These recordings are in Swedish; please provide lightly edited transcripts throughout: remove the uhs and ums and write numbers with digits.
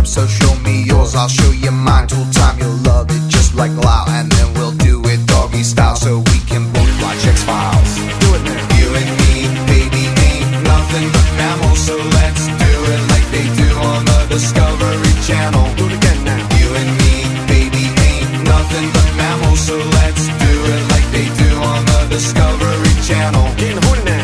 so show me yours, I'll show you mine. Tool time, you'll love it just like Lau. And then we'll do it doggy style, so we can both watch X-Files. Do it now. You and me, baby, ain't nothing but mammals, so let's do it like they do on the Discovery Channel. Do it again now. You and me, baby, ain't nothing but mammals, so let's do it like they do on the Discovery Channel. Getting horny now.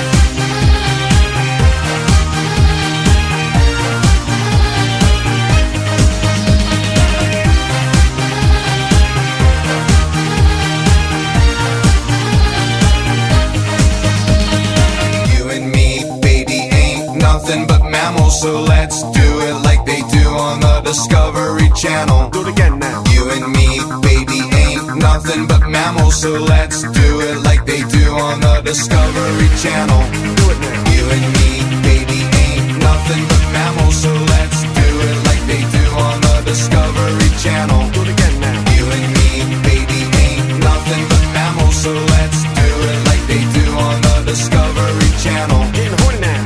But mammals, so let's do it like they do on the Discovery Channel. Do it again now. You and me, baby, ain't nothing but mammals, so let's do it like they do on the Discovery Channel. Do it now. You and me, baby, ain't nothing but mammals, so let's do it like they do on the Discovery Channel. Do it again now. You and me, baby, ain't nothing but mammals, so let's do it like they do on the Discovery Channel. Getting horny now.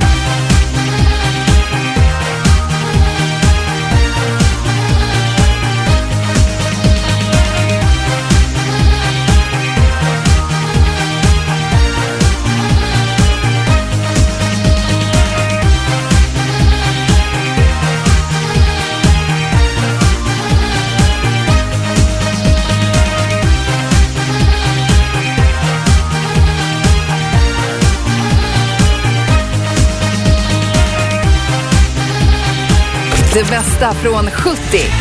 Det bästa från 70,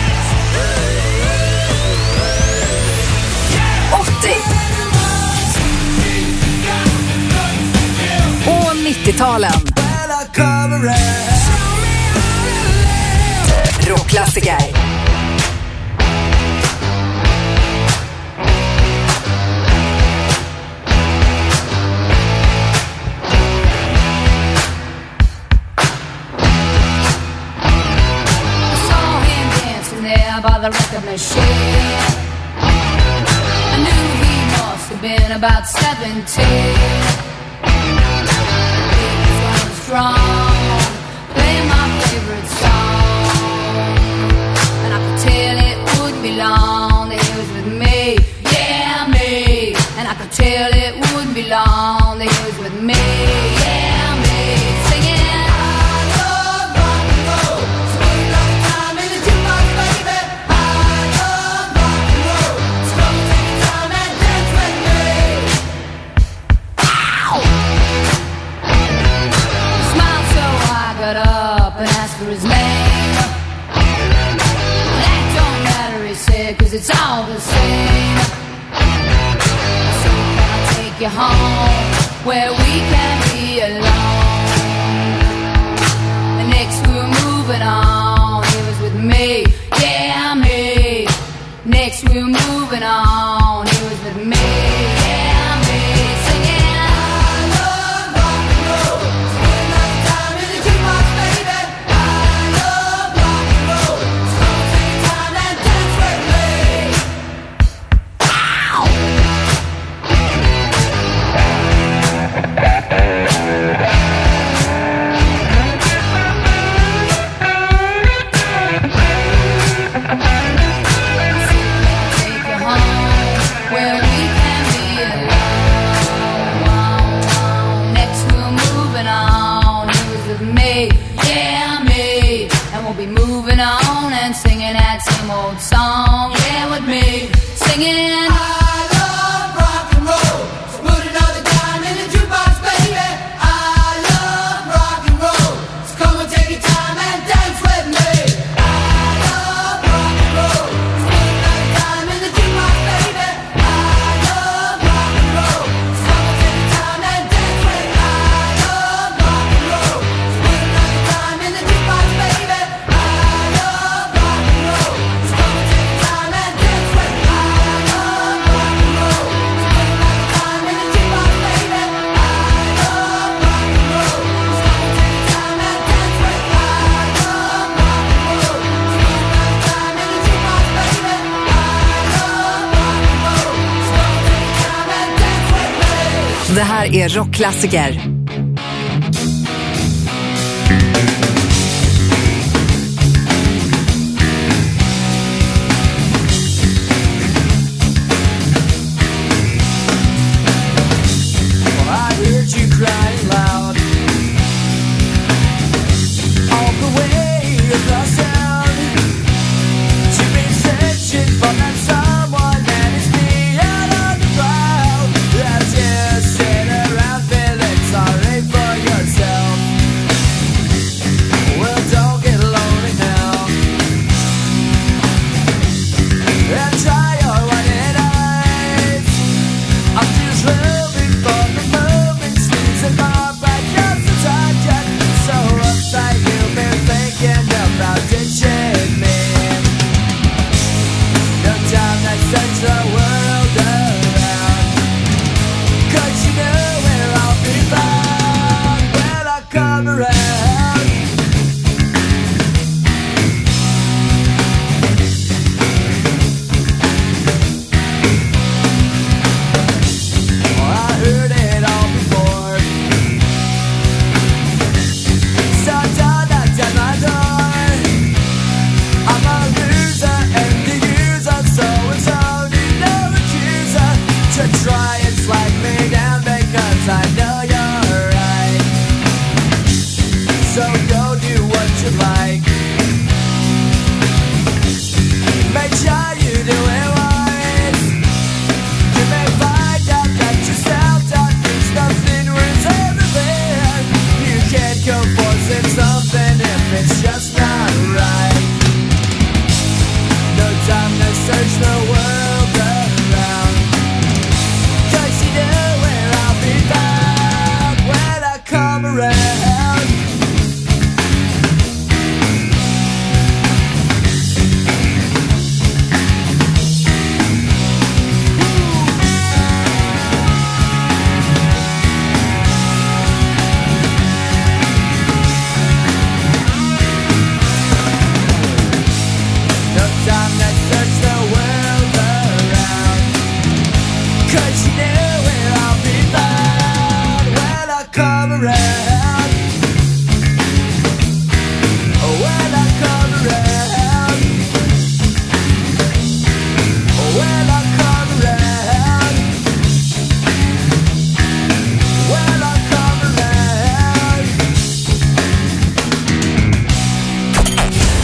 80 och 90-talen. Rockklassiker. By the record machine, I knew he must have been about 17. He was going strong, playing my favorite song, and I could tell it wouldn't be long that he was with me, yeah, me. And I could tell it wouldn't be long that he was with me, yeah, me. Singing. For his name, that don't matter, he said, 'cause it's all the same. So can I take you home where we can be alone? And next we were moving on, he was with me, yeah, me. Next we were moving on, he was with me, yeah, me. Singing. Singing that same old song, yeah, with me, singing. I love rock and roll, so put another dime in the jukebox, baby. I love rock and roll, so come and take your time and dance with me. I love rock and roll, so put another dime in the jukebox, baby. I love rock and roll, so come and take your time and dance with me. I love rock and roll, so put another dime in the jukebox, baby. Det här är rockklassiker.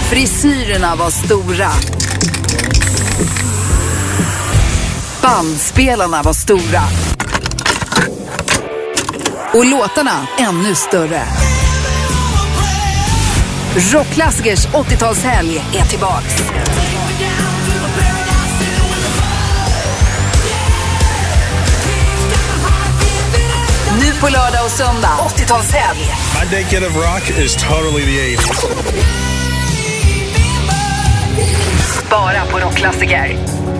Frisyrerna var stora. Bandspelarna var stora. Och låtarna ännu större. Rockklassikers 80-talshelg är tillbaks. Nu på lördag och söndag, 80-talshelg. My decade of rock is totally the 80s. Bara på Rockklassiker.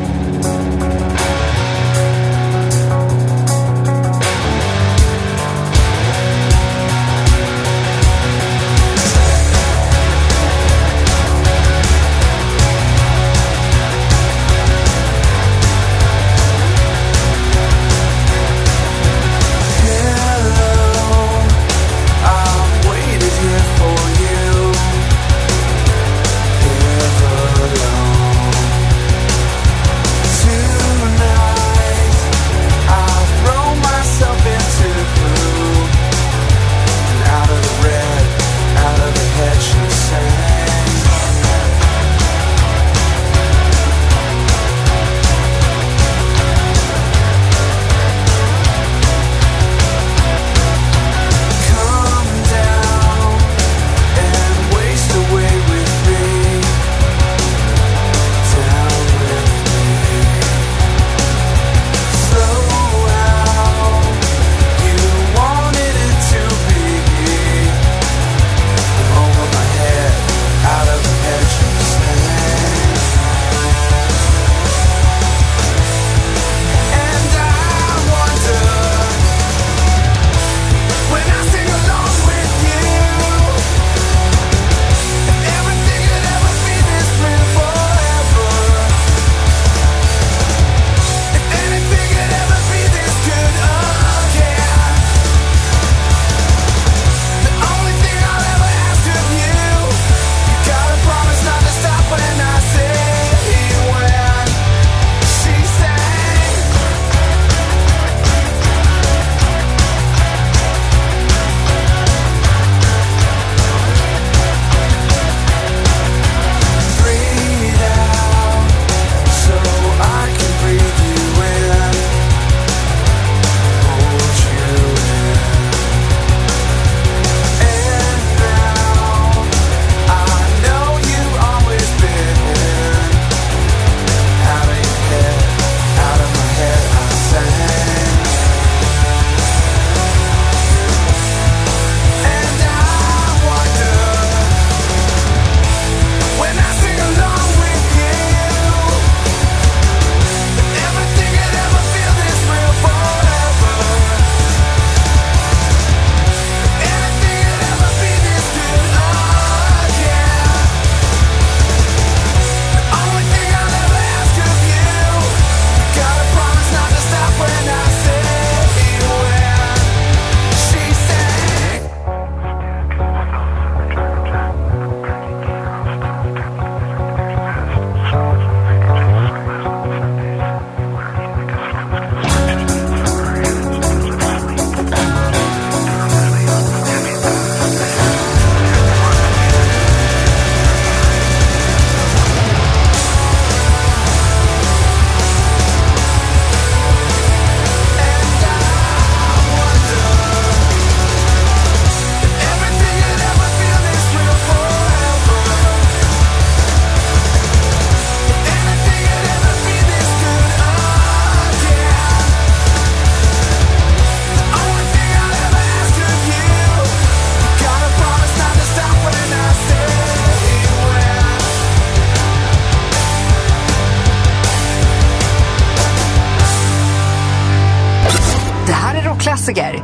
Klassiker.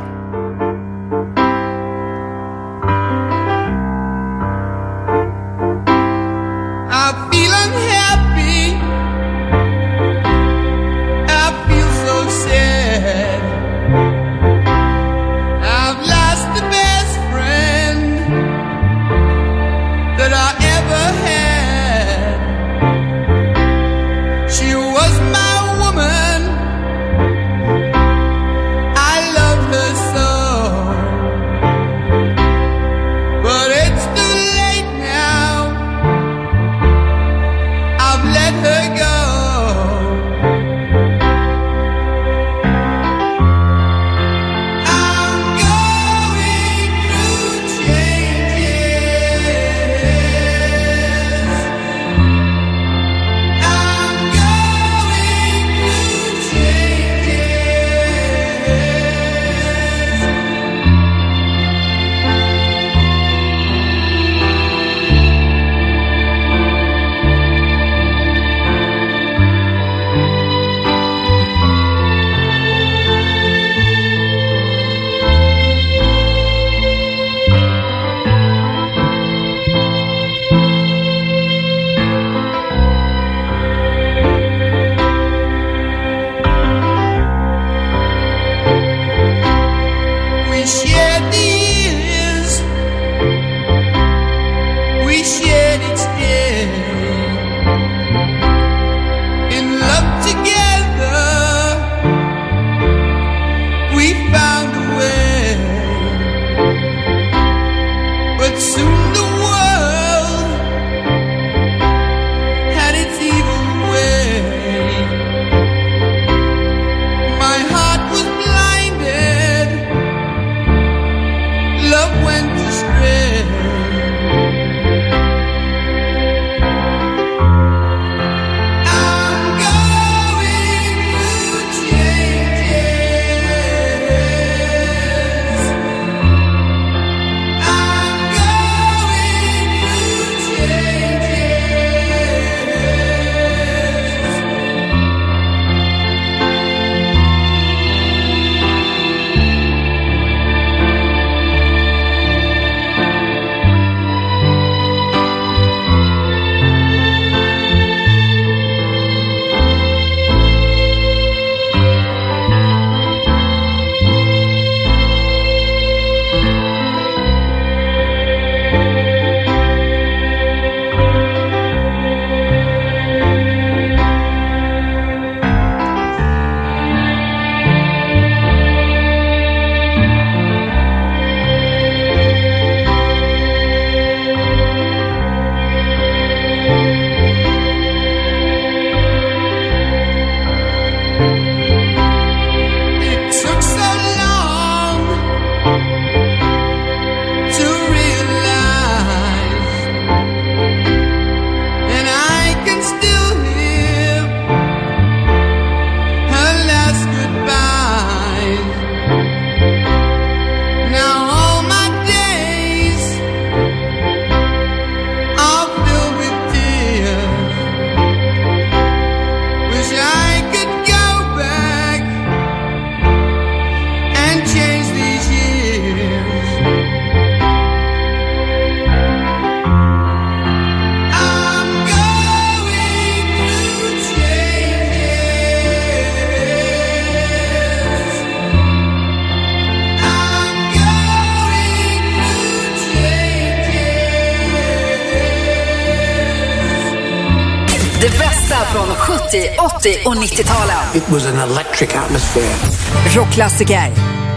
bästa från 70, 80 och 90-talen. It was an electric atmosphere. Rockklassiker.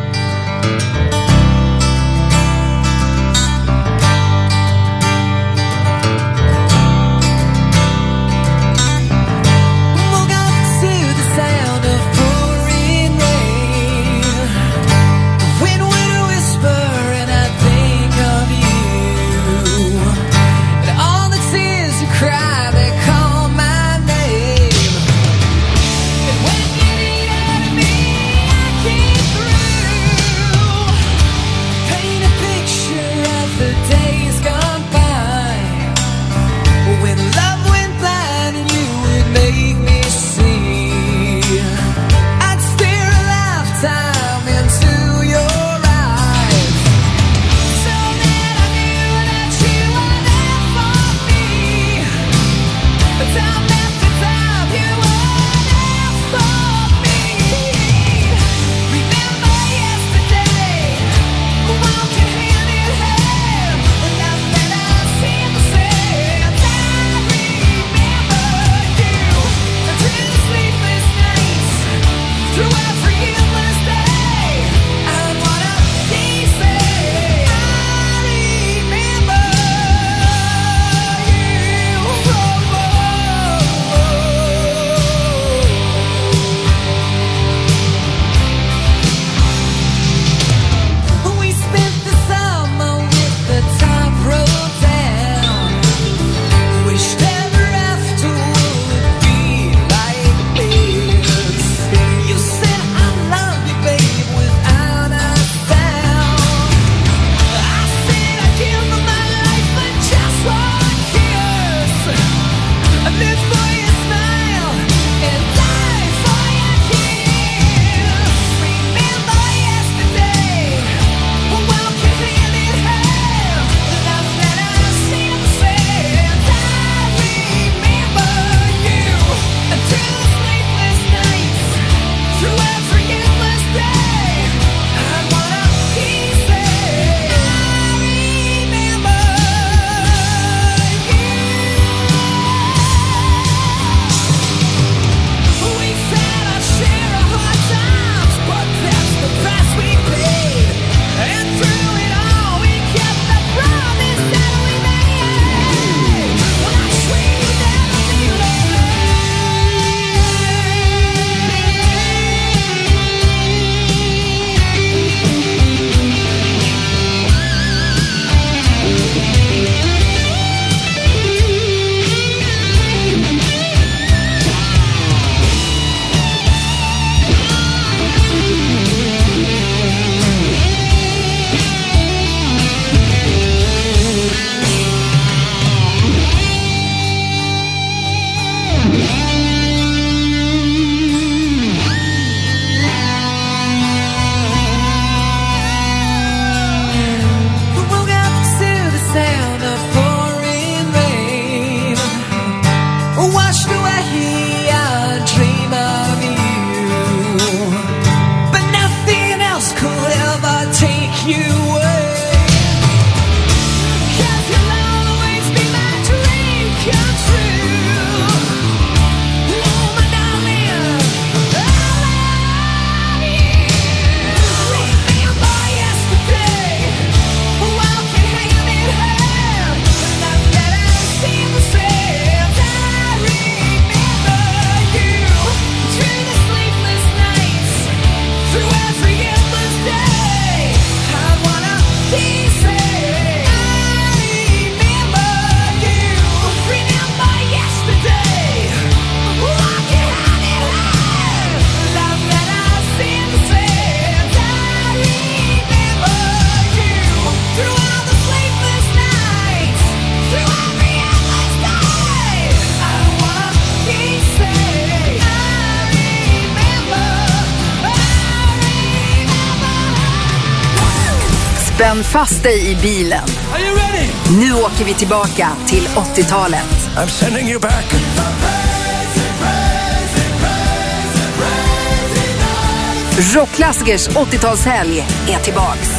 Spänn fast dig i bilen. Are you ready? Nu åker vi tillbaka till 80-talet. I'm sending you back. Rockklassikers 80-talshelg är tillbaks.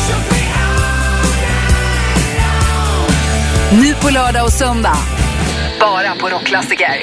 Nu på lördag och söndag. Bara på Rockklassiker.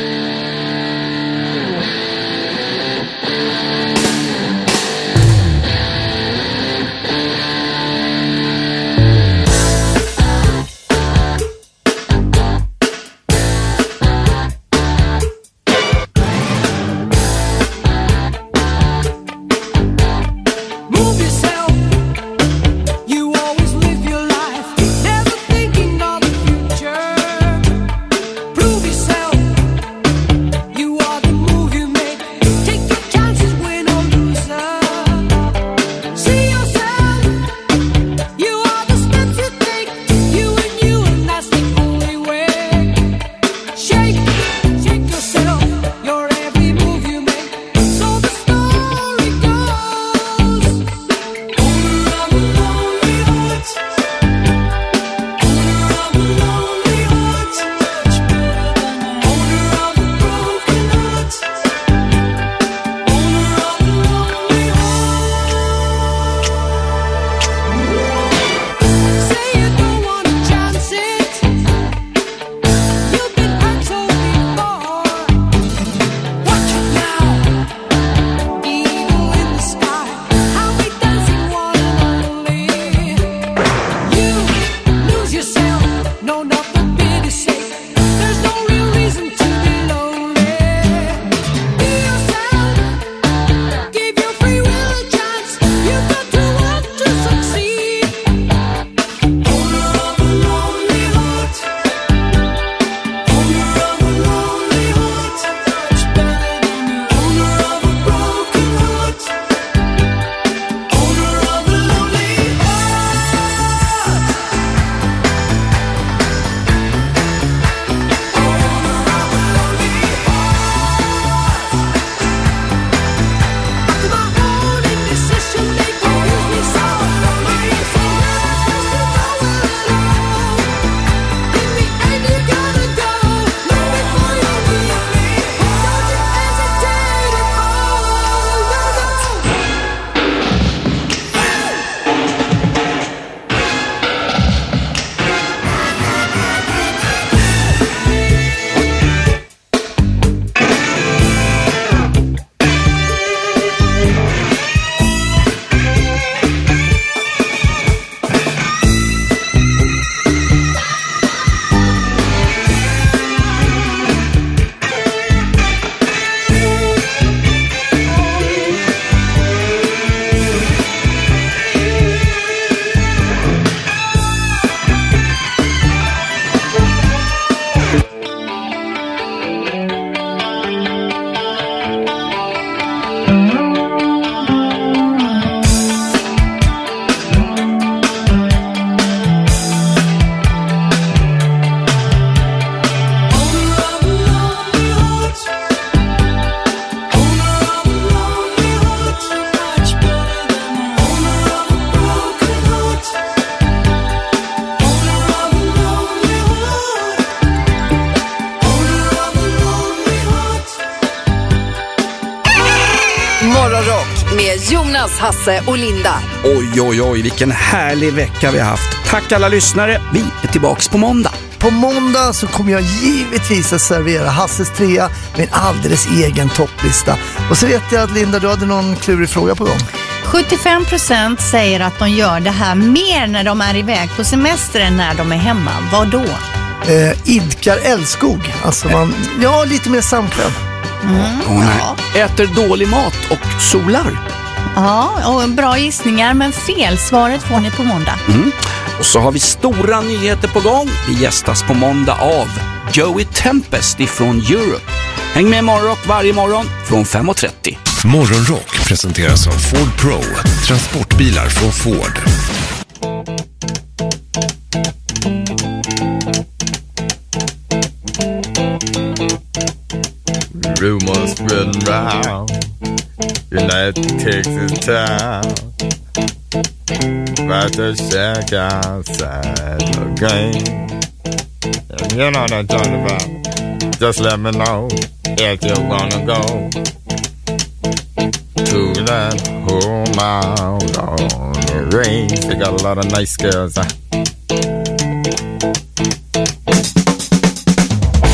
med Jonas, Hasse och Linda. Oj, vilken härlig vecka vi har haft. Tack alla lyssnare, vi är tillbaks på måndag. På måndag så kommer jag givetvis att servera Hasses trea med en alldeles egen topplista. Och så vet jag att Linda, du hade någon klurig fråga på gång. 75% säger att de gör det här mer när de är iväg på semester än när de är hemma. Vad då? Idkar älskog. Alltså man, ja, lite mer samkväm. Äter dålig mat och solar. Ja, och bra gissningar, men fel. Svaret får ni på måndag. Och så har vi stora nyheter på gång. Vi gästas på måndag av Joey Tempest ifrån Europe. Häng med Morgonrock varje morgon från 5:30. Morgonrock presenteras av Ford Pro. Transportbilar från Ford. Rumors spreading round United Texas town about to shack outside the game. And you know what I'm talking about. Just let me know if you wanna go to that home out on the range. They got a lot of nice girls.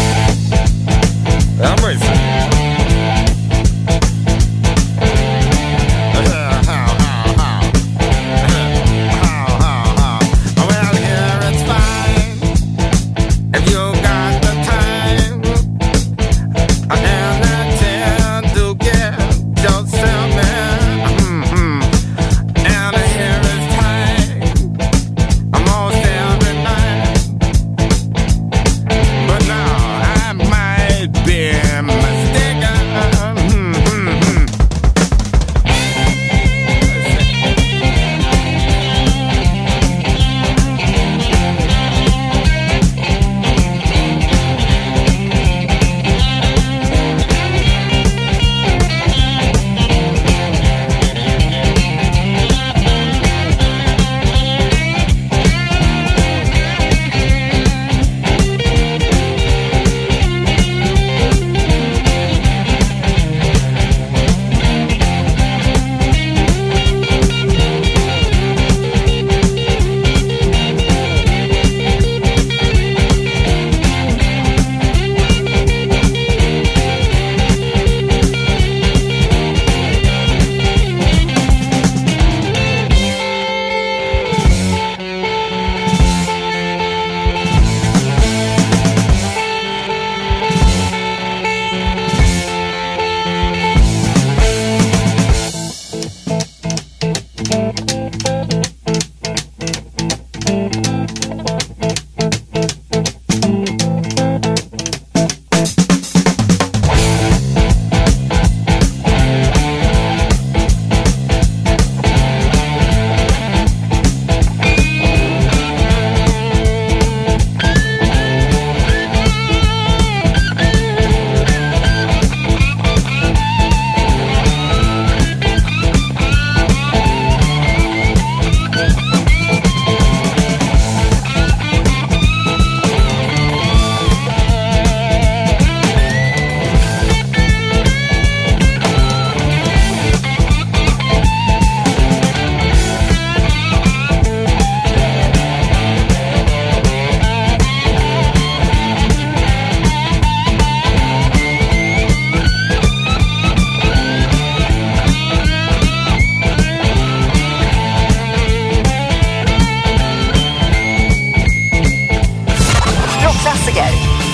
rockklassiker.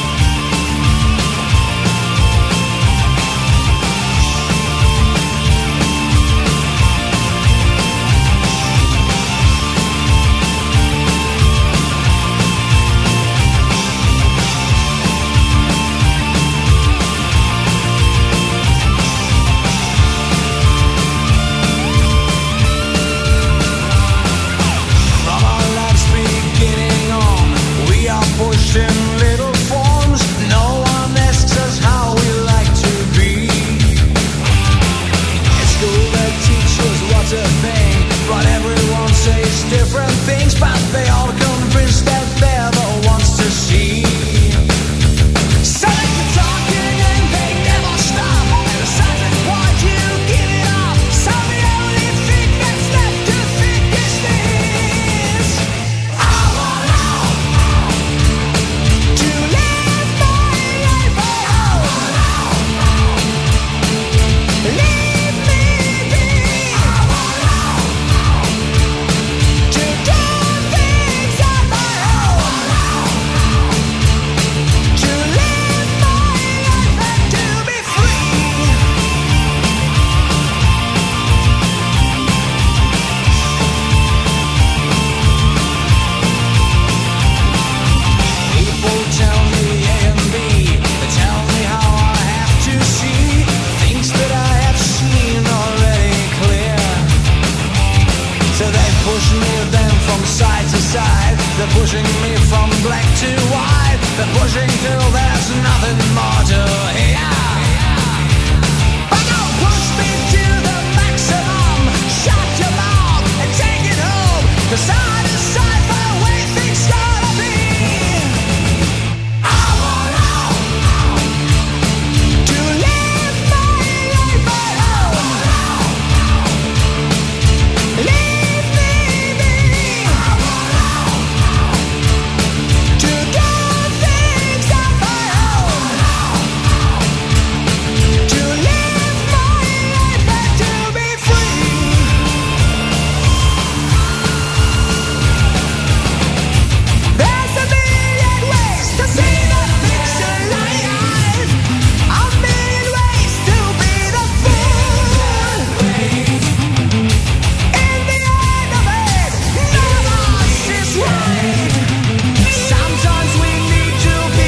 In little forms, no one asks us how we like to be. At school they teach us what's a thing, but everyone says different things, but they all convinced that they're the ones to see. So they keep talking and they never stop, and at a certain point you give it up. So the only thing that's left to think is this: I want out. They're pushing me from black to white. They're pushing till there's nothing more to hear. But don't push me to the maximum. Shut your mouth and take it home, 'cause I decide the way things gotta be. I want out to live my life at home. Leave me be. To do things on my own. To live my life and to be free. There's a million ways to see the picture alive. A million ways to be the fool. In the end of it, none of us is right. Sometimes we need to be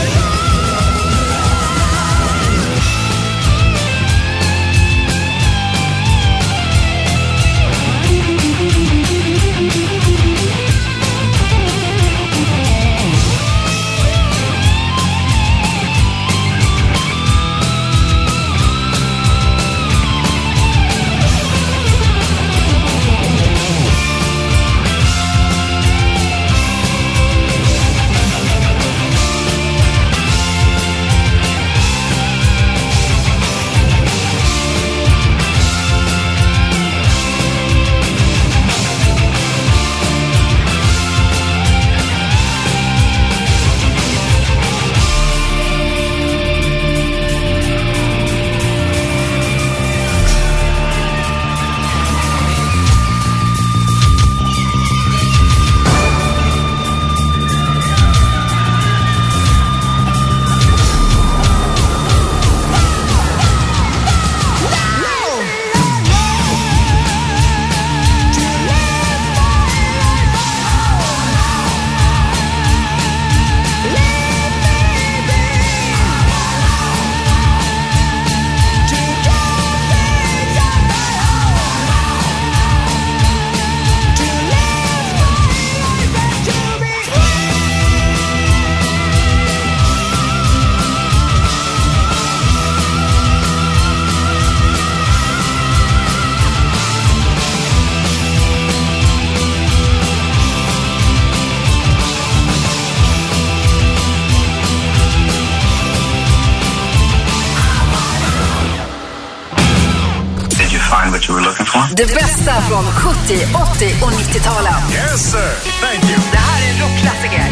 Det bästa från 70, 80 och 90-talen. Yes sir, thank you. Det här är en rockklassiker.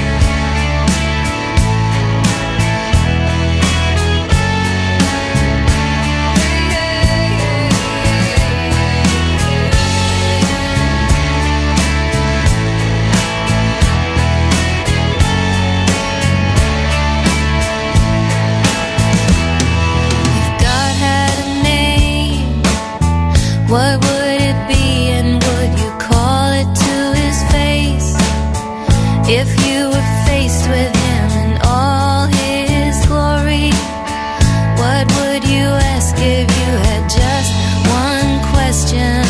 What would it be, and would you call it to his face? If you were faced with him in all his glory, what would you ask if you had just one question?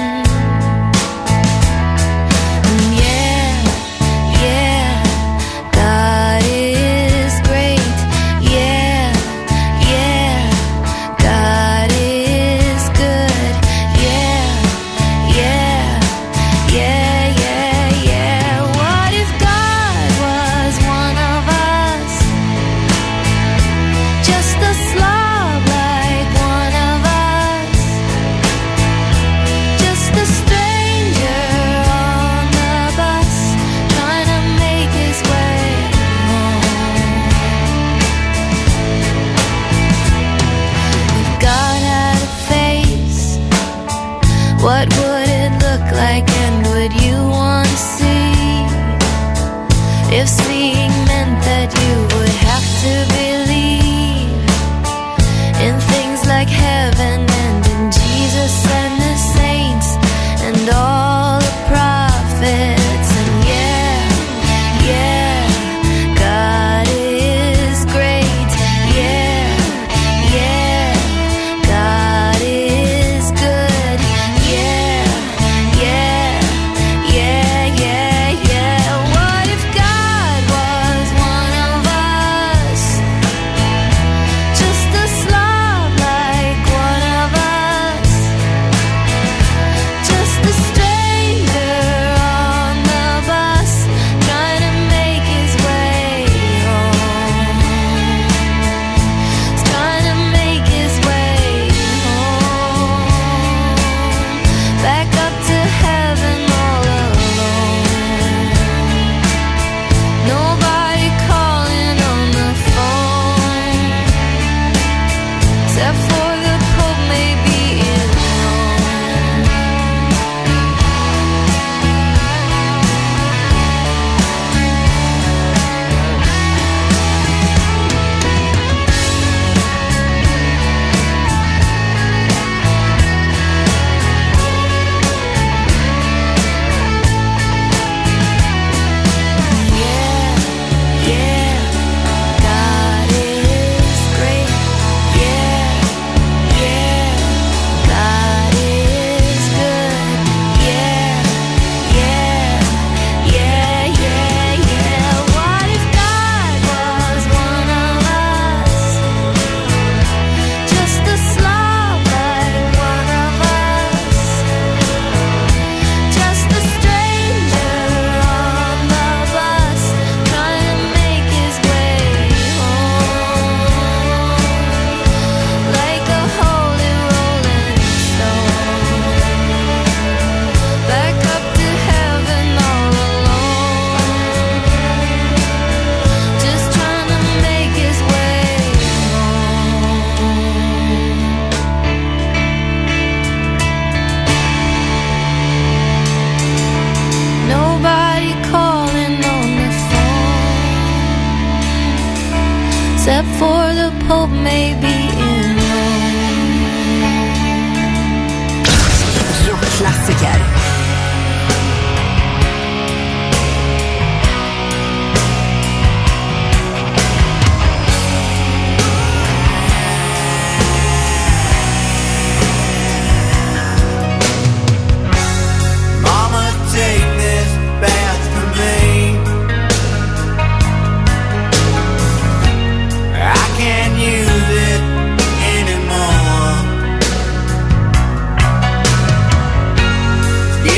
What would it look like, and would you want to see? If seeing meant that you would have to believe in things like heaven and in Jesus and the saints and all the prophets. And yeah, God is great. Yeah, God is good. Yeah. What if God was one of us? Just a slob like one of us. Just a stranger on the bus trying to make his way home. He's trying to make his way home. Back up to heaven all alone. Nobody calling on the phone, except for the Pope, maybe in Rome. Yeah, God is great. Yeah, God is good. Yeah. What if God was one of us? Just a slob like one of us. Just a stranger on the bus trying to make his way home. Like a holy rolling stone. Back up to heaven all alone. Just trying to make his way home. Nobody calling on the phone, except for the Pope, maybe in Rockklassiker. Mama, take this bath from me. I can't use it anymore.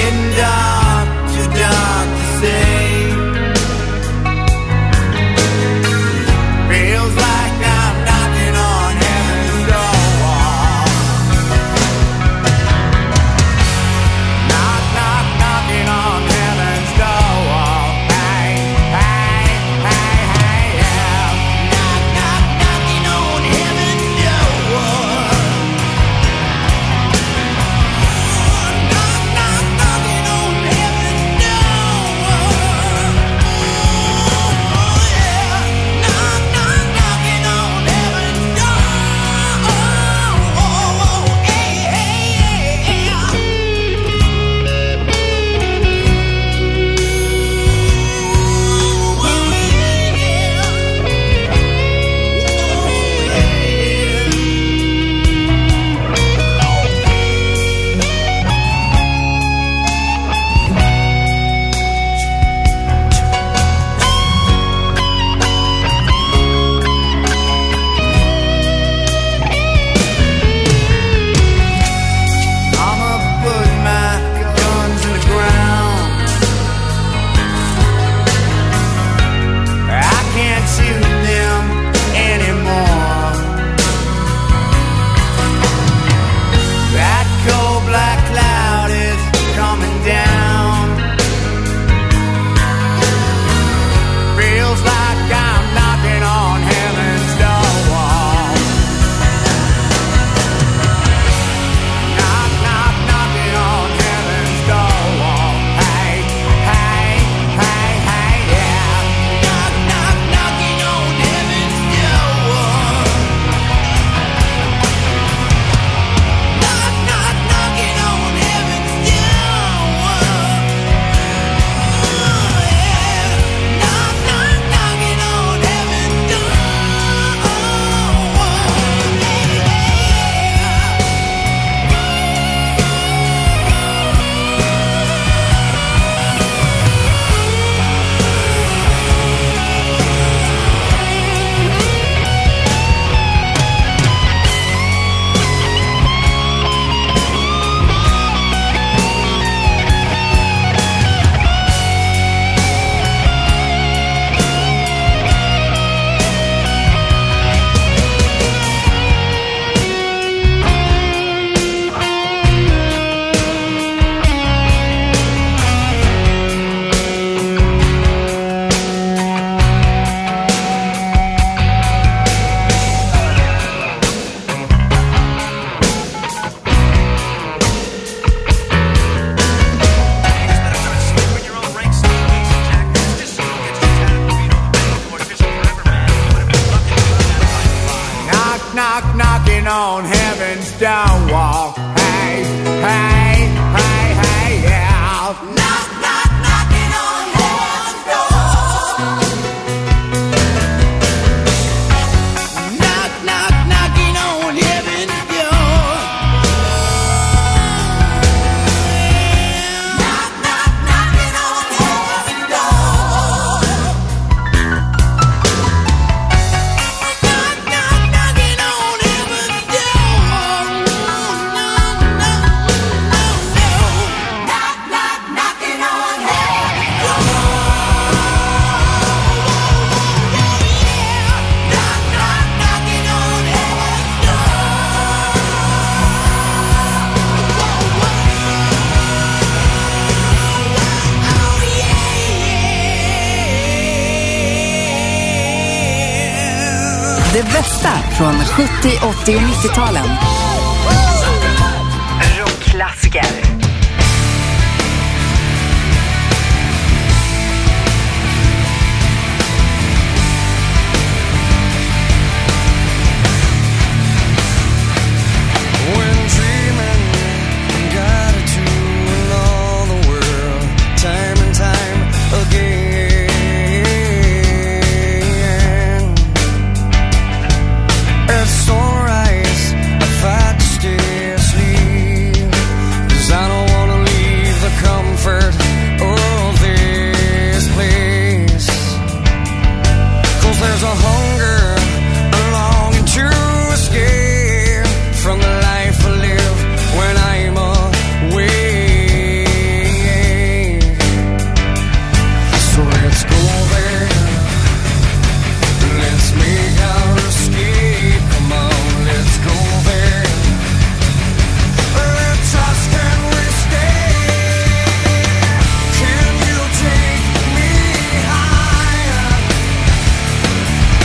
knocking on heaven's door wall. Hey, hey, hey, hey, yeah. Knock, knock, knocking on heaven's door. Knock, knock, knocking on heaven's door. Knock, knock, knocking on heaven's door. Knock, knock, knocking on heaven's door. No, no, no, no, no. Knock, knock, knocking on heaven's door. Knock, knock, knocking on heaven's Det bästa från 70, 80 och 90-talen. Rockklassiker. When dreaming, got it to all the world, time and time again. At sunrise, I fight to stay asleep, 'cause I don't wanna leave the comfort of this place. 'Cause there's a hunger, a longing to escape from the life I live when I'm away. So let's go there, let's make our escape. Come on, let's go there. Let's trust, can we stay? Can you take me higher?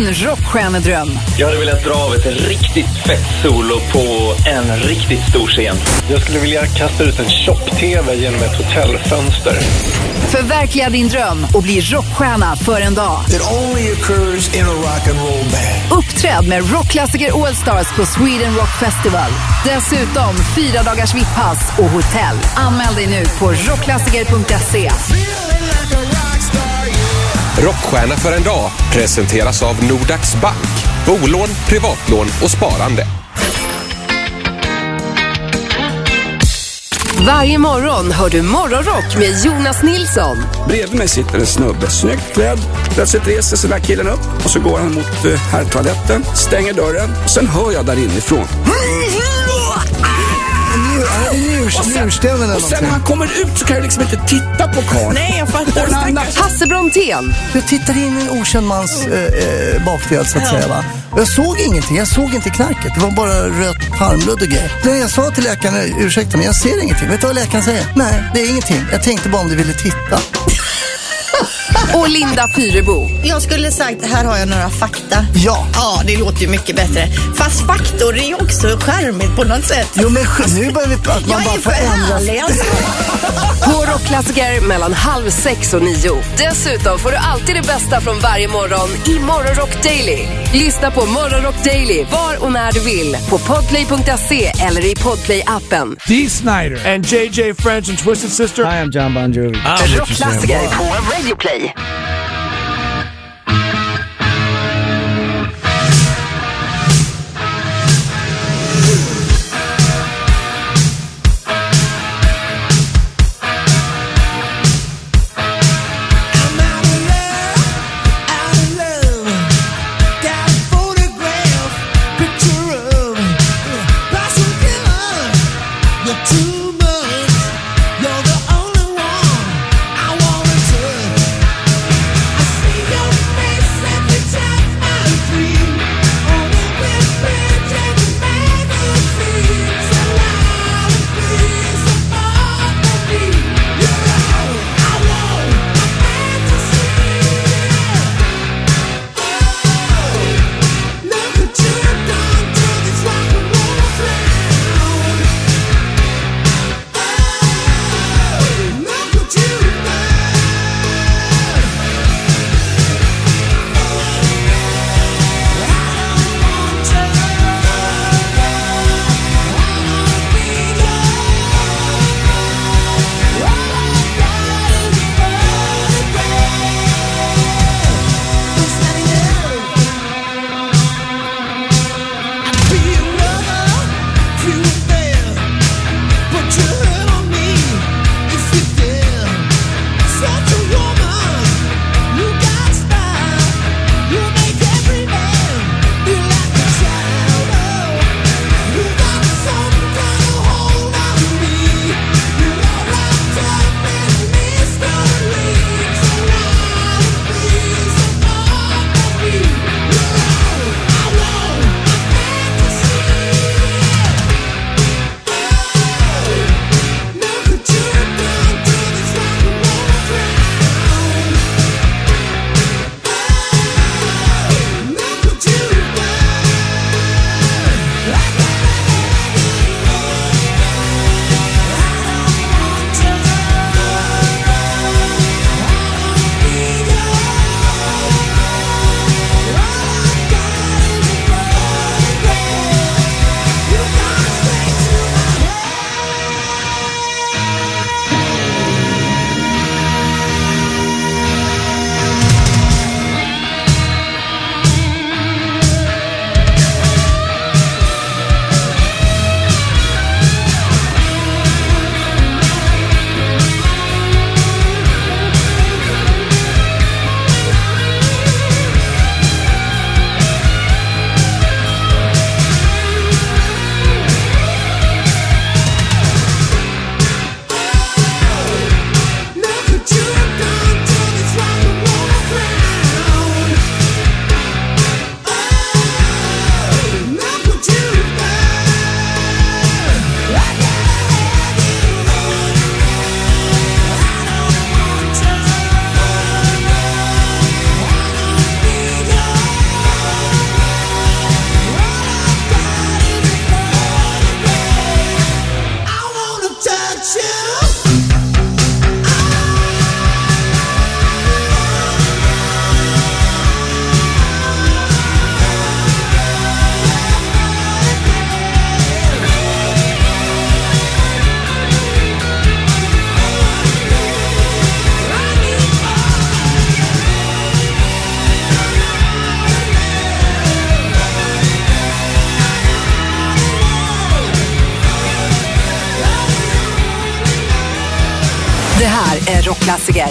Din rockstjärnedröm. Jag hade velat dra av ett riktigt fett solo på en riktigt stor scen. Jag skulle vilja kasta ut en tjock-tv genom ett hotellfönster. Förverkliga din dröm och bli rockstjärna för en dag. It only occurs in a rock and roll band. Uppträd med rockklassiker All Stars på Sweden Rock Festival. Dessutom 4 dagars VIP-pass och hotell. Anmäl dig nu på rockklassiker.se. Rockstjärna för en dag presenteras av Nordax Bank. Bolån, privatlån och sparande. Varje morgon hör du Morgonrock med Jonas Nilsson. Bredvid mig sitter en snubbe, snyggt klädd. Plötsligt reser sig den här killen upp och så går han mot herrtoaletten, stänger dörren och sen hör jag där inifrån. Och sen när han kommer ut så kan jag liksom inte titta på karln. Nej, jag fattar. Hasse Brontén. Jag tittade in i en okänd mans bakdel så att säga, va? Och jag såg ingenting, jag såg inte knarket. Det var bara rött harmludd och grejer. När jag sa till läkaren, ursäkta men jag ser ingenting. Vet du vad läkaren säger? Nej, det är ingenting. Jag tänkte bara om du ville titta. Och Linda Fyrebo. Jag skulle sagt, här har jag några fakta. Ja. Ja, det låter ju mycket bättre. Fast faktor är ju också charmigt på något sätt. Jo, men nu börjar vi att man bara får ändra. På Rockklassiker mellan 5:30 och 9. Dessutom får du alltid det bästa från varje morgon i Morgonrock Daily. Lyssna på Morgonrock Daily var och när du vill på podplay.se eller i Podplay-appen. Dee Snider and JJ French and Twisted Sister. Hi, I'm John Bon Jovi. Rockklassiker på Radio Play. är rockklassiker.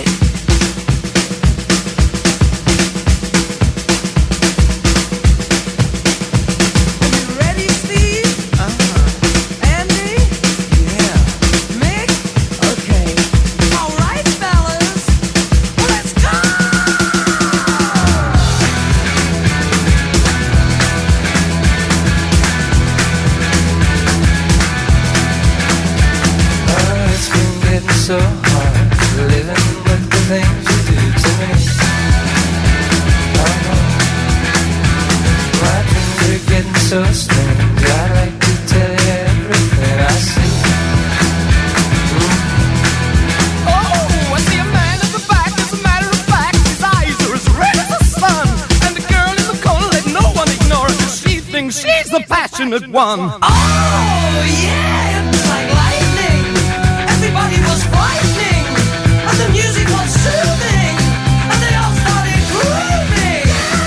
So hard living with the things you do to me. Oh, my dreams are getting so strange. I'd like to tell you everything I see. Oh, I see a man at the back. As a matter of fact, his eyes are as red as the sun. And the girl in the corner, let no one ignore her, 'cause she thinks she's the passionate one. Oh, yeah, it was like lightning. Everybody was frightening, and the music was soothing, and they all started grooving.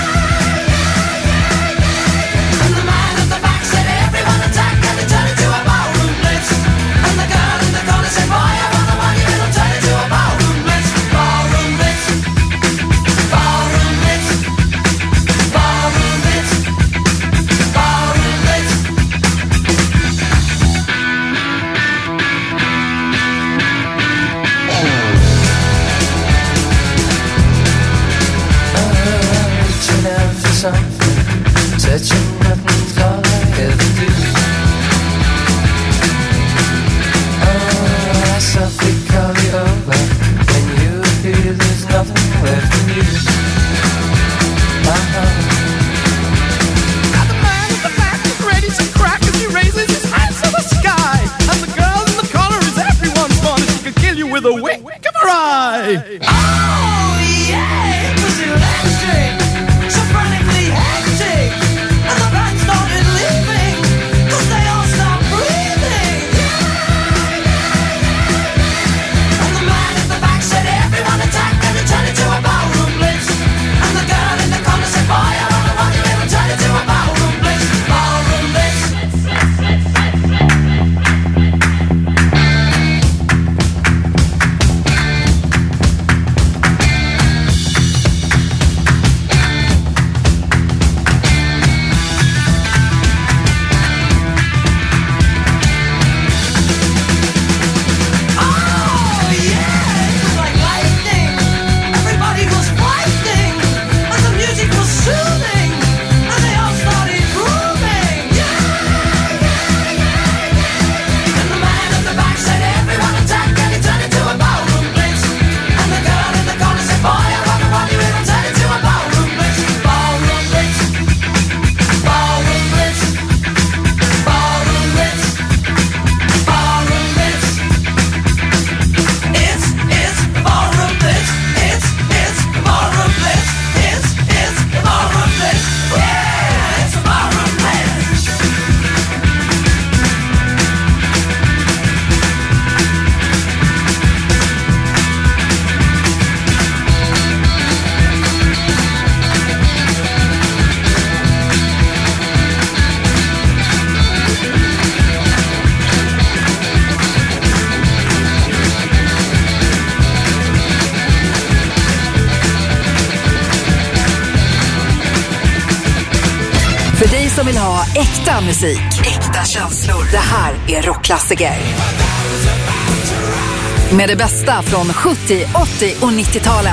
And the man at the back said, everyone attack, and they turned into a ballroom blitz. And the girl in the corner said, boy, I want the money, and it'll turn into a ballroom blitz. Ballroom blitz, ballroom blitz, ballroom blitz, ballroom blitz. Reaching out for something, touching nothing's all I ever do. Oh, I softly call you over, when you feel there's nothing left in you. Now the man at the back is ready to crack as he raises his hands to the sky. And the girl in the corner is everyone's fun. She could kill you with a wink of her eye. Oh, yeah, it was electric, so frantically hectic. And the band started leaving, 'cause they all stopped breathing. And the man at the back said, everyone attack, and it turned into a ballroom blitz. And the girl in the corner said, boy, I want the money, and it'll turn into a ballroom blitz. Ballroom blitz. För dig som vill ha äkta musik, äkta känslor. Det här är rockklassiker. Med det bästa från 70, 80 och 90-talen.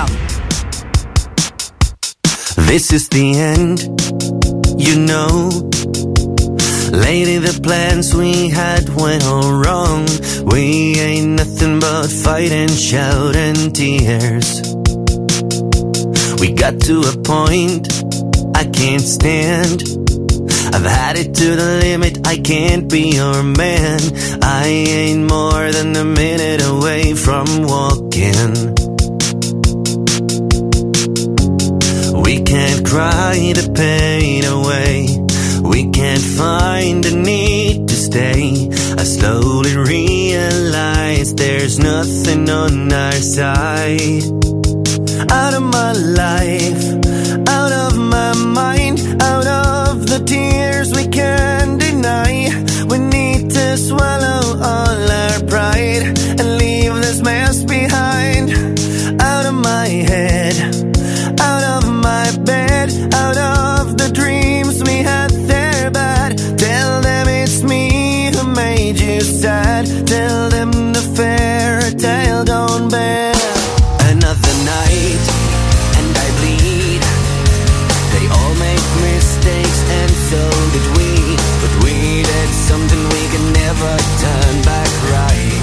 This is the end, you know. Lady, the plans we had went all wrong. We ain't nothing but fight and shout and tears. We got to a point I can't stand. I've had it to the limit, I can't be your man. I ain't more than a minute away from walking. We can't cry the pain away. We can't find a need to stay. I slowly realize there's nothing on our side. Out of my life, out of my mind, out of the tears we can't deny. We need to swallow all our pride and leave this mess behind. sad. Tell them the fairy tale gone bad. Another night and I bleed. They all make mistakes and so did we. But we did something we can never turn back right.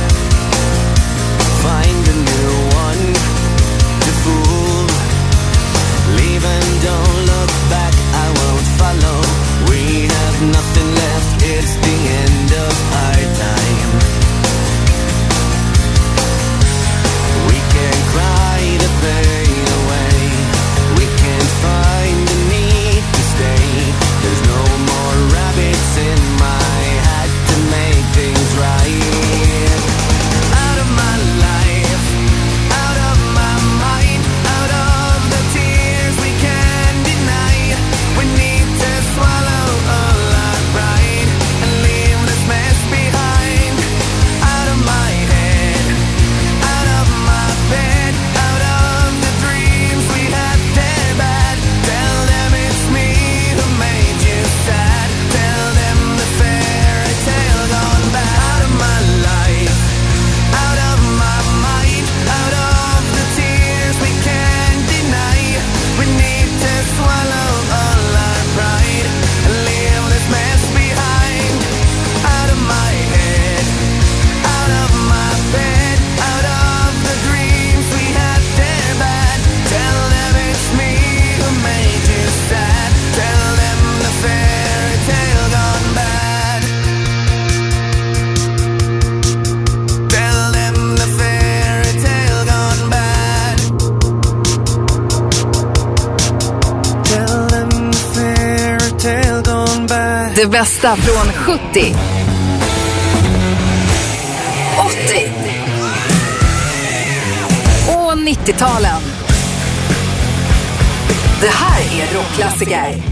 Find a new one to fool. Leave and don't look back, I won't follow. We have nothing left, it's the end of our time. We can cry the pain away. We can find the need to stay. There's no more rabbits in my hat to make things right. Out of my life, out of my mind, out of the tears we can't deny. We need to swallow all our pride and leave this mess behind. Out of my head, out of my bed, out of the dreams we had there bad. Tell them it's me who made you sad. Tell them the fairy tale gone bad. Out of my life, out of my mind, out of the tears we can't deny. We need to swallow all our pride and leave this mess behind. Out of my head, out of my bed, out of the dreams we had there bad. Tell them it's me who made you sad. Tell them the fairy tale gone bad. Tell them the fairy tale gone bad. Tell them the fairy tale gone bad. Det bästa från 70, 80 och 90-talen. Det här är rockklassiker.